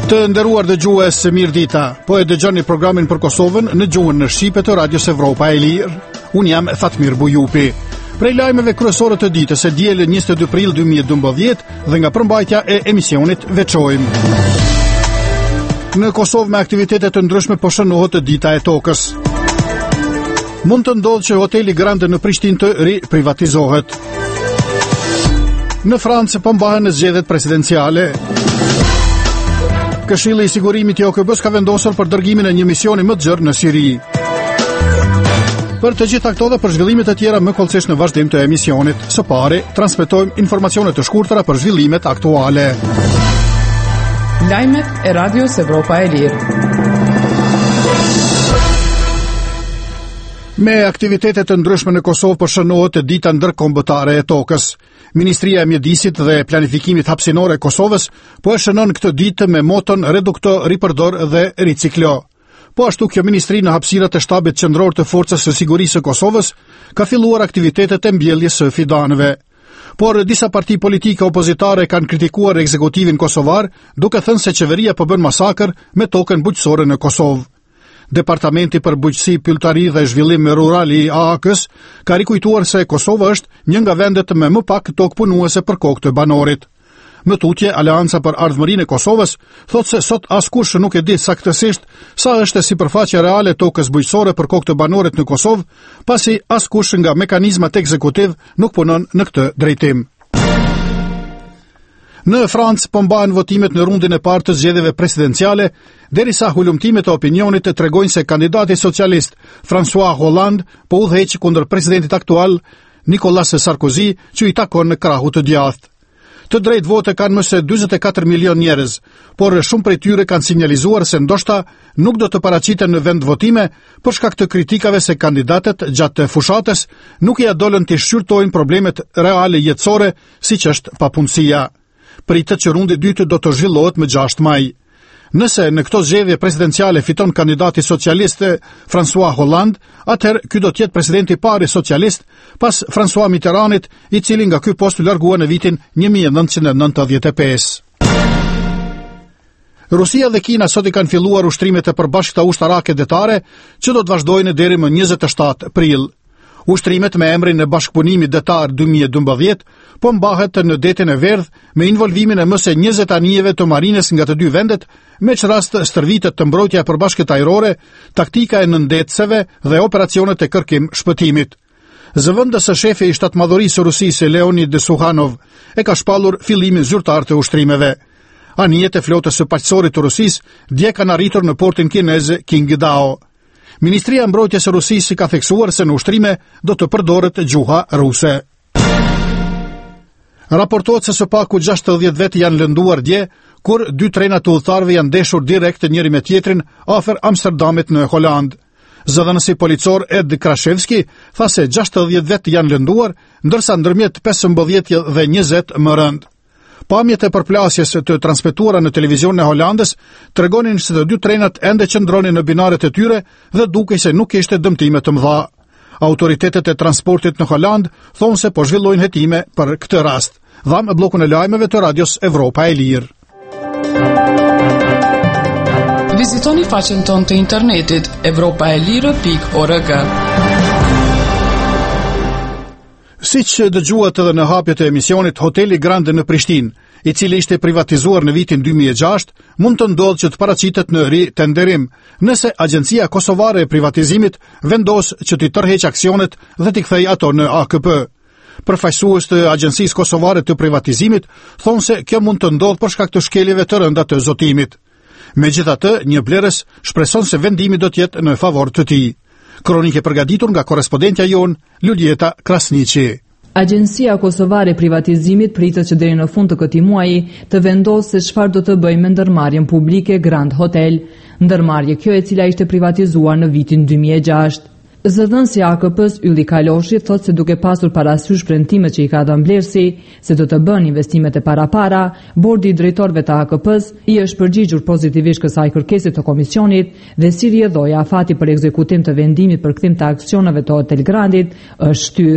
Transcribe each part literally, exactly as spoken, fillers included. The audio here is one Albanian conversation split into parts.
Të nderuar dëgjues, mirë dita. Po e dëgjoni programin për Kosovën në gjuhën në shqipe të Radios Evropa e Lirë. Unë jam Fatmir Bujupi. Prej lajmeve kryesore të ditës së diel njëzet e dy prill dy mijë e dymbëdhjetë dhe nga përmbajtja e emisionit veçojmë. Në Kosovë me aktivitete të ndryshme po shënohet dita e tokës. Mund të ndodhë që hoteli Grande në Prishtinë të riprivatizohet. Në Francë po mbahen zgjedhjet presidenciale. Këshilli i Sigurimit i O K B-s ka vendosur për dërgimin e një misioni më të gjerë në Siri. Për të gjitha këto dhe për zhvillimet e tjera më kollësisht në vazhdim të emisionit. Së pari, transmetojmë informacione të shkurtëra për zhvillimet aktuale. Lajmet e Radios Evropa e Lirë. Me aktivitetet të ndryshme në Kosovë po shënohet dita ndërkombëtare e tokës. Ministria e Mjedisit dhe Planifikimit Hapësinor e Kosovës po e shënon këtë ditë me moton redukto, ripërdor dhe riciklo. Po ashtu kjo ministri në hapësirat e shtabit qendror të Forcës së Sigurisë së Kosovës ka filluar aktivitetet e mbjelljes së fidanëve. Por disa parti politike opozitare kanë kritikuar ekzekutivin kosovar, duke thënë se qeveria po bën masakër me tokën bujqësore në Kosovë. Departamenti për Bujqësi, Pylltari dhe Zhvillim Rural i A A K-s ka rikujtuar se Kosova është një nga vendet me më pak tokë punuese për kokë të banorit. Më tutje, Aleanca për Ardhmërinë e Kosovës thotë se sot askush nuk e di saktësisht sa është sipërfaqja reale e tokës bujqësore për kokë të banorit në Kosovë, pasi askush nga mekanizmat ekzekutiv nuk punon në këtë drejtim. Në Francë po mbahen votimet në rundin e parë të zgjedhjeve presidenciale, derisa hulumtimet e opinionit të tregojnë se kandidati socialist François Hollande po udhëheq kundër presidentit aktual Nicolas Sarkozy, që i takon në krahu të djathtë. Të drejtë vote kanë më se njëzet e katër milion njerëz, por shumë prej tyre kanë sinjalizuar se ndoshta nuk do të paraqiten në vend votime për shkak të kritikave se kandidatët gjatë fushatës nuk ia dolën të shqyrtojnë problemet reale jetësore, siç është papunësia. Pritet që rundi i dytë do të zhvillohet më gjashtë maj. Nëse në këto zgjedhje presidenciale fiton kandidati socialist François Hollande, atëherë ky do të jetë presidenti i parë socialist pas François Mitterrandit, i cili nga ky post u largua në vitin një mijë e nëntëqind e nëntëdhjetë e pesë. Rusia dhe Kina sot i kanë filluar ushtrimet e përbashkëta ushtarake detare, që do të vazhdojnë deri më njëzet e shtatë prill. Ushtrimet me emrin e Bashkëpunimit Detar dy mijë e dymbëdhjetë po mbahet në detin e Verdh me involvimin e më se njëzet anijeve të marines nga të dy vendet, me që rast stërvitet të mbrojtja e përbashkët ajrore, taktika e nëndetëseve dhe operacionet e kërkim shpëtimit. Zëvendës së shefi i shtatmadhërisë së Rusisë Leonid Suhanov e ka shpallur fillimin zyrtar të ushtrimeve. Anijet e flotës së paqësorit të Rusisë dje kanë arritur në portin kinez Qingdao. Ministria e Mbrojtjes së Rusisë ka theksuar se në ushtrime do të përdoret gjuha ruse. Raportohet se së paku gjashtëdhjetë vet janë lënduar dje, kur dy trena të udhëtarëve janë ndeshur direkt njëri me tjetrin afër Amsterdamit në Holand. Zëdhënësi policor Ed Krashevski tha se gjashtëdhjetë vet janë lënduar, ndërsa ndërmjet pesëmbëdhjetë dhe njëzet më rënd. Pamjet e përplasjes të transmetuara në televizion e Holandës tregonin se të dy trenat ende qëndronin në binaret e tyre dhe dukej se nuk kishte dëmtime të mëdha. Autoritetet e transportit në Holand thonë se po zhvillojnë hetime për këtë rast. Dham bllokun e lajmeve të Radios Evropa e Lirë. Vizitoni faqen tonë të internetit evropaelire pikë org. Siç dëgjuat edhe në hapjet e emisionit, hoteli Grande në Prishtinë, i cili ishte privatizuar në vitin dy mijë e gjashtë, mund të ndodhë që të paraqitet në ritenderim, nëse Agjencia Kosovare e Privatizimit vendos që t'i tërheq aksionet dhe t'i kthej ato në A K P. Përfaqësues të Agjencisë Kosovare të Privatizimit thonë se kjo mund të ndodhë për shkak të shkeljeve të rënda të zotimit. Megjithatë, një blerës shpreson se vendimi do të jetë në favor të tij. Kronike përgatitur nga korrespondentja jon Luljeta Krasniqi. Agjencia Kosovare e Privatizimit pritet që deri në fund të këtij muaji të vendosë se çfarë do të bëjë me ndërmarrjen publike Grand Hotel, ndërmarrje kjo e cila ishte privatizuar në vitin dy mijë e gjashtë. Zëdhënësi A K P-s Ylli Kaloshi thotë se duke pasur parasysh premtimet që i ka dhënë Blersi se do të bën investimet e para-para, bordi i drejtorëve të A K P-s i është përgjigjur pozitivisht kësaj kërkese të komisionit dhe si rrjedhoi afati për ekzekutim të vendimit për kthim të aksioneve të Hotel Grandit është shtyr.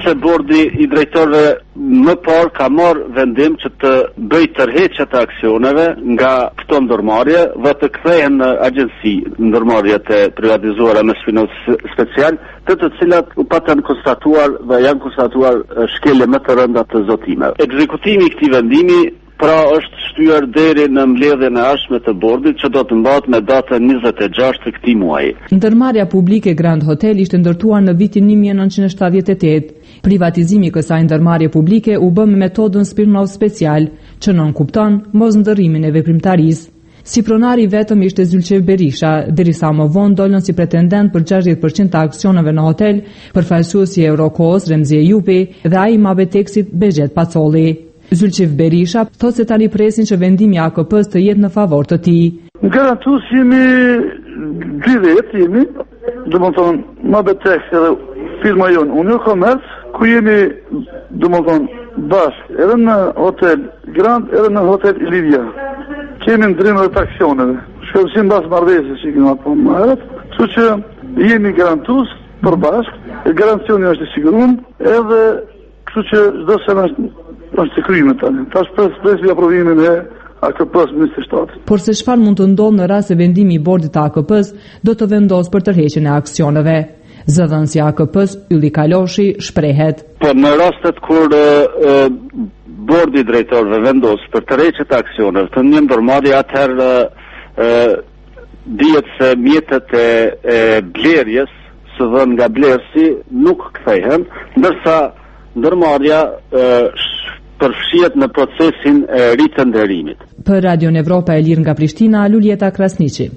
se bordi i drejtorëve më parë ka marrë vendim që të bëjë tërheqje të aksioneve nga këto ndërmarrje dhe të kthehen në agjenci ndërmarrjet e privatizuara me sfinos special, të të cilat u patën konstatuar dhe janë konstatuar shkelje më të rënda të zotimeve. Ekzekutimi i këtij vendimi pra është shtyer deri në mbledhjen e ardhshme të bordit që do të mbahet me datën njëzet e gjashtë të këtij muaji. Ndërmarrja publike Grand Hotel ishte ndërtuar në vitin një mijë e nëntëqind e shtatëdhjetë e tetë. Privatizimi i kësaj ndërmarrje publike u bë me metodën Smirnov special, që nënkupton mos ndërrimin e veprimtarisë. Si pronari vetëm ishte Zylçev Berisha, derisa më vonë dolën si pretendent për gjashtëdhjetë përqind të aksioneve në hotel, përfaqësuesi i Eurokos Remzi Ejupi dhe ai i Mabeteksit Bezhet Pacolli. Zylçev Berisha thot se tani presin që vendimi i A K P-s të jetë në favor të tij. Garantues jemi dy vetë jemi, do të thonë Mabetek edhe firma jonë Union Commerce, ku jemi do të thonë bashkë edhe në hotel Grand edhe në hotel Ilivia. Kemi ndrymër të aksioneve. Shkëlqim bas marrëveshjes që kemi apo më herët, kështu që jemi garantues për bashkë, garancioni është i siguruar, edhe kështu që çdo sena është të kryme tani. Tash pres presim aprovimin e A K P-s Ministri i Shtetit. Por se çfarë mund të ndodhë në rast se vendimi i bordit të A K P-s do të vendos për tërheqjen e aksioneve. Zëdhënësi i A K P-s Ylli Kaloshi shprehet. Po në rastet kur e, e, bordi i drejtorëve vendos për tërheqje të aksioneve të një ndërmarrje, atëherë dihet se mjetet e, e blerjes së dhënë nga blerësi nuk kthehen, ndërsa ndërmarrja përfshihet në procesin e ritënderimit. Për Radion Evropa e Lirë nga Prishtina, Luljeta Krasniqi.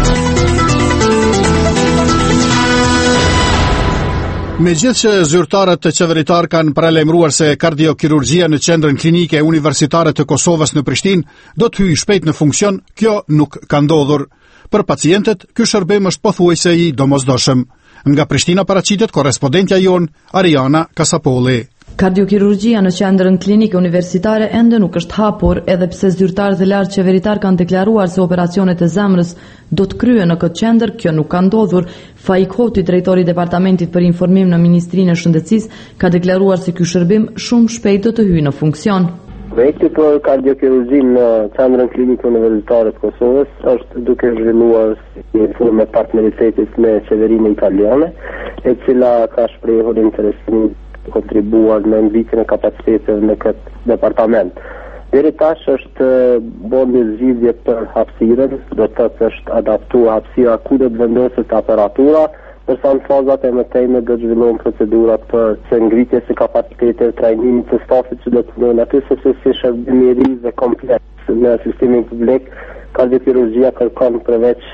Megjithëse që zyrtarët të qeveritar kanë paralajmëruar se kardiokirurgjia në qendrën klinike universitare të Kosovës në Prishtinë do të hyjë shpejt në funksion, kjo nuk ka ndodhur. Për pacientët, ky shërbim është pothuajse i domosdoshëm. Nga Prishtina paraqitet korrespondentja jon Ariana Kasapolli. Kardiokirurgjia në qendrën klinike universitare ende nuk është hapur, edhe pse zyrtarët e lartë qeveritar kanë deklaruar se operacionet e zemrës do të kryen në këtë qendër, kjo nuk ka ndodhur. Faik Hoti, drejtori i Departamentit për Informim në Ministrinë e Shëndetësisë, ka deklaruar se ky shërbim shumë shpejt do të hyjë në funksion. Projekti për kardiokirurgjinë në qendrën klinike universitare të Kosovës është duke zhvilluar në formë partneritetit me qeverinë italiane, e cila ka shprehur interesin kontribuar në ngritjen e kapaciteteve në këtë departament. Deri tash është bërë zgjidhje për hapësirën, do të thotë është adaptuar hapësira ku do të vendoset aparatura, ndërsa në fazat e mëtejme do të zhvillohen procedurat për të ngritjes së kapacitetit të trajnimit të stafit që do të bëhen aty, sepse si shërbim i ri dhe kompleks në sistemin publik, kardiokirurgjia kërkon përveç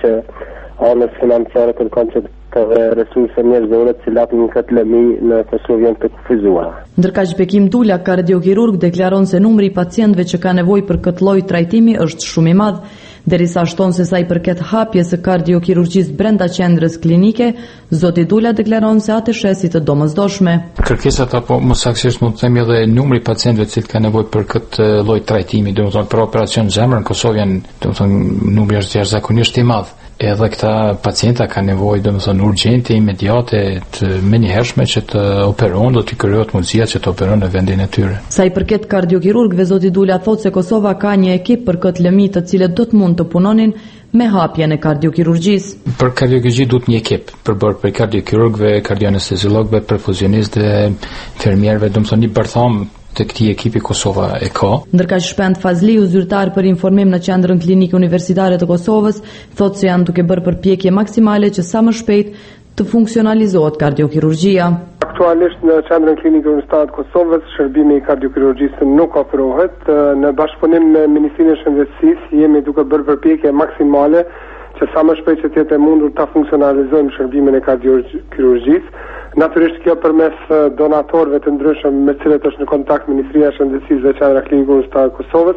anës financiare kërkon që të resurse njerëzore të cilat në këtë lëmi në Kosovë janë të kufizuara. Ndërkaq Bekim Dula, kardiokirurg, deklaron se numri i pacientëve që ka nevojë për këtë lloj trajtimi është shumë i madh, derisa shton se sa i përket hapjes së kardiokirurgjisë brenda qendrës klinike, zoti Dula deklaron se atë shesi të domosdoshme. Kërkesat apo më saktësisht mund të themi edhe numri i pacientëve që kanë nevojë për këtë lloj trajtimi, domethënë për operacion zemër në Kosovë janë, domethënë numri është jashtëzakonisht i madh. Edhe këta pacienta kanë nevojë domethënë urgjente, imediate, të menjëhershme që të operohen, do t'i krijohet mundësia që të operojnë në vendin e tyre. Sa i përket kardiokirurgëve, zoti Dula thotë se Kosova ka një ekip për këtë lëmi të cilët do të mund të punonin me hapjen e kardiokirurgjisë. Për kardiokirurgji duhet një ekip përbërë për kardiokirurgëve, kardioanesteziologëve, perfuzionistëve, infermierëve, domethënë një bërtham të këtij ekipi Kosova e ka. Ndërkaq Shpend Fazliu, zyrtar për informim në qendrën klinike universitare të Kosovës, thotë se janë duke bërë përpjekje maksimale që sa më shpejt të funksionalizohet kardiokirurgjia. Aktualisht në qendrën klinike universitare të Kosovës shërbimi i kardiokirurgjisë nuk ofrohet. Në bashkëpunim me Ministrinë e Shëndetësisë jemi duke bërë përpjekje maksimale që sa më shpejt që të jetë e mundur ta funksionalizojmë shërbimin e kardiokirurgjisë. Natyrisht kjo përmes donatorëve të ndryshëm me cilët është në kontakt Ministria e Shëndetësisë dhe Qendra Klinike Universitare e Kosovës,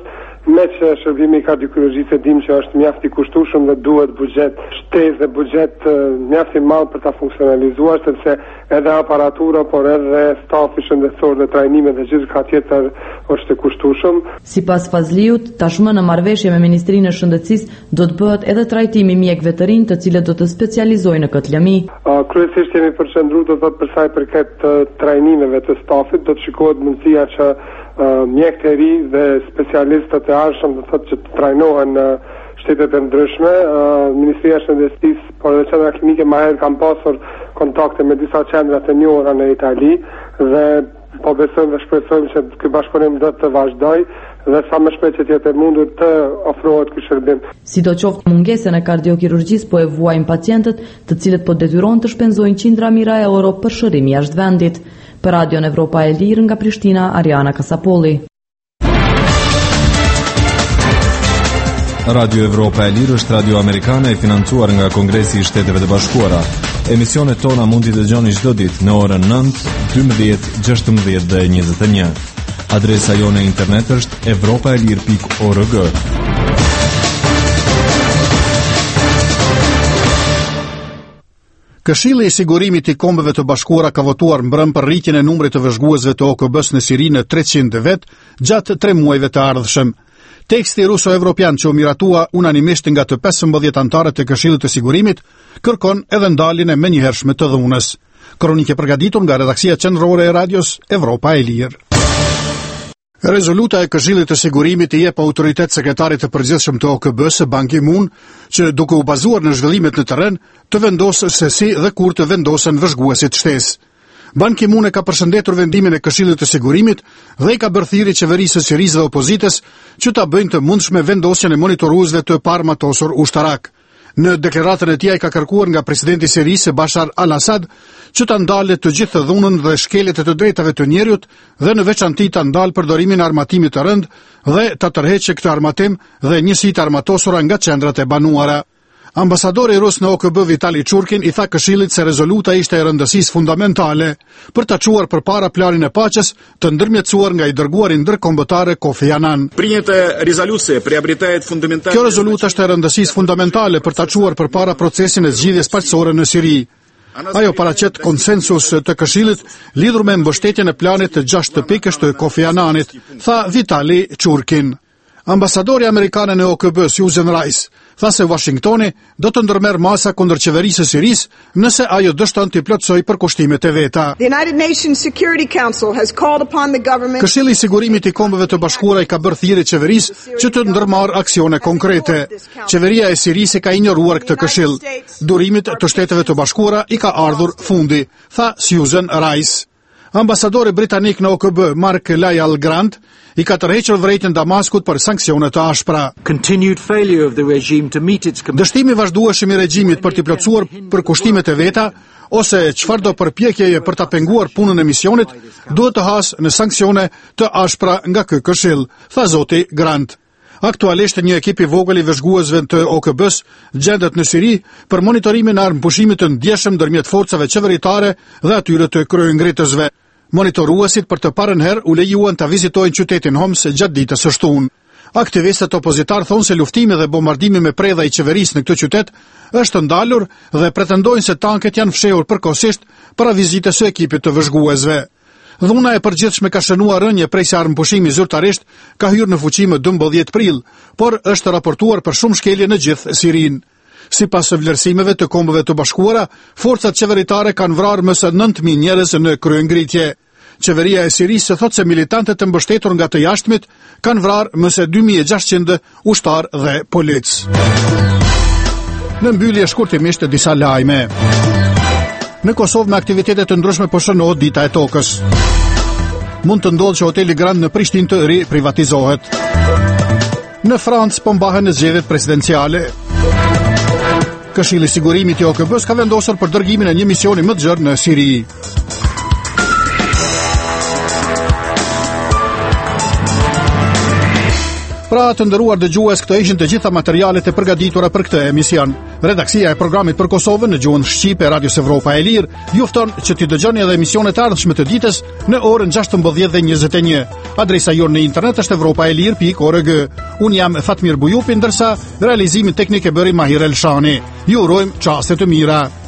Me që shërbimi i kardiokirurgjisë dim që është mjaft i kushtueshëm dhe duhet buxhet shtesë dhe buxhet mjaft i madh për ta funksionalizuar, sepse edhe aparatura, por edhe stafi shëndetësor dhe trajnime dhe gjithçka tjetër është i kushtueshëm. Sipas Fazliut, tashmë në marrëveshje me Ministrinë e Shëndetësisë do të bëhet edhe trajtimi mjekëve të rinj, të cilët do të specializohen në këtë lëmi. Kryesisht jemi përqendruar do të thotë për sa i përket trajnimeve të stafit, do të shikohet mundësia që Uh, mjekë të ri dhe specialistët e arshëm do thotë që të trajnohen në uh, shtetet e ndryshme. Uh, Ministria e Shëndetësisë, por edhe qendra klinike më herët kanë pasur kontakte me disa qendra të njohura në Itali dhe po besojmë dhe shpresojmë që ky bashkëpunim do të vazhdojë dhe sa më shpejt që të jetë mundur të ofrohet ky shërbim. Sidoqoftë mungesën e kardiokirurgjisë po e vuajnë pacientët, të cilët po detyrohen të shpenzojnë qindra mijëra euro për shërim jashtë vendit. Për Radion Evropa e Lirë nga Prishtina, Ariana Kasapolli. Radio Evropa e Lirë është radio amerikane e financuar nga Kongresi i Shteteve të Bashkuara. Emisionet tona mund t'i dëgjoni çdo ditë në orën nëntë, dymbëdhjetë, gjashtëmbëdhjetë dhe njëzet e një. Adresa jone internet është evropaelir pikë org. Këshilli i sigurimit i Kombeve të Bashkuara ka votuar mbrëm për rritjen e numrit të vëzhguesve të O K B-s në Siri në treqind vet gjatë tre muajve të ardhshëm. Teksti ruso-evropian që u miratua unanimisht nga të pesëmbëdhjetë anëtarët e Këshillit të Sigurimit kërkon edhe ndaljen e menjëhershme të dhunës. Kronike përgatitur nga redaksia qendrore e radios Evropa e Lirë. Rezoluta e Këshillit të Sigurimit i jep autoritet sekretarit të përgjithshëm të O K B-s, Ban Ki-moon, që duke u bazuar në zhvillimet në terren, të vendosë se si dhe kur të vendosen vëzhguesit shtesë. Ban Ki-moon e ka përshëndetur vendimin e Këshillit të Sigurimit dhe i ka bërë thirrje qeverisë së Sirisë dhe opozitës që ta bëjnë të mundshme vendosjen e monitoruesve të parmatosur ushtarak. Në deklaratën e tij ai ka kërkuar nga presidenti i Sirisë Bashar al-Assad që ta ndalë të gjithë dhunën dhe shkeljet e të drejtave të njerëzit dhe në veçanti ta ndalë përdorimin e armatimit të rënd dhe ta tërheqë këtë armatim dhe njësitë armatosura nga qendrat e banuara. Ambasadori rus në O K B Vitali Churkin i tha Këshillit se rezoluta ishte e rëndësisë fundamentale për ta çuar përpara planin e paqes të ndërmjetësuar nga i dërguari ndërkombëtare Kofi Annan. Kjo rezolutë është e rëndësisë fundamentale për ta çuar përpara procesin e zgjidhjes paqësore në Siri. Ajo paraqet konsensus të Këshillit lidhur me mbështetjen e planit të gjashtë pikësh të Kofi Annanit, tha Vitali Churkin. Ambasadori amerikan në O K B Susan Rice tha se Washingtoni do të ndërmerr masa kundër qeverisë së Sirisë nëse ajo dështon të plotësojë përkushtimet e veta. Këshilli i Sigurimit i Kombeve të Bashkuara i ka bërë thirrje qeverisë që të ndërmarrë aksione konkrete. Qeveria e Sirisë ka injoruar këtë këshill. Durimit të Shteteve të Bashkuara i ka ardhur fundi, tha Susan Rice. Ambasadori britanik në O K B, Mark Lyall Grant, i ka tërhequr vërejtjen Damaskut për sanksione të ashpra. Dështimi vazhdueshëm i regjimit për të plotësuar përkushtimet e veta ose çfarëdo përpjekjeje për ta penguar punën e misionit duhet të hasë në sanksione të ashpra nga ky këshill, tha zoti Grant. Aktualisht një ekip i vogël i vëzhguesve të O K B-s gjendet në Siri për monitorimin e armëpushimit të ndjeshëm ndërmjet forcave qeveritare dhe atyre të kryengritësve. Monitoruesit për të parën herë u lejuan ta vizitojnë qytetin Homs gjatë ditës së shtunë. Aktivistët opozitar thonë se luftimi dhe bombardimi me predha i qeverisë në këtë qytet është ndalur dhe pretendojnë se tanket janë fshehur përkohësisht para vizitës së ekipit të vëzhguesve. Dhuna e përgjithshme ka shënuar rënje prej se armëpushimi zyrtarisht ka hyrë në fuqi më dymbëdhjetë prill, por është raportuar për shumë shkelje në gjithë Sirinë. Sipas vlerësimeve të Kombeve të Bashkuara, forcat qeveritare kanë vrarë më së nëntë mijë njerëz në kryengritje. Qeveria e Sirisë thotë se militantët e mbështetur nga të jashtëmit kanë vrarë më së dy mijë e gjashtëqind ushtar dhe polic. Në mbyllje shkurtimisht disa lajme. Në Kosovë me aktivitete të ndryshme po shënohet dita e tokës. Mund të ndodhë që hoteli Grand në Prishtinë të ri privatizohet. Në Francë po mbahen zgjedhjet presidenciale. Këshilli i Sigurimit i O K B-s ka vendosur për dërgimin e një misioni më të gjerë në Siri. Pra të nderuar dëgjues, këto ishin të gjitha materialet e përgatitura për këtë emision. Redaksia e programit për Kosovën në gjuhën shqipe e Radios Evropa e Lirë ju fton që t'i dëgjoni edhe emisionet e ardhshme të ditës në orën gjashtëmbëdhjetë dhe njëzet e një. Adresa jonë në internet është evropaelir pikë org. Unë jam Fatmir Bujupi, ndërsa realizimin teknik e bëri Mahir Elshani. Ju urojmë çaste të mira.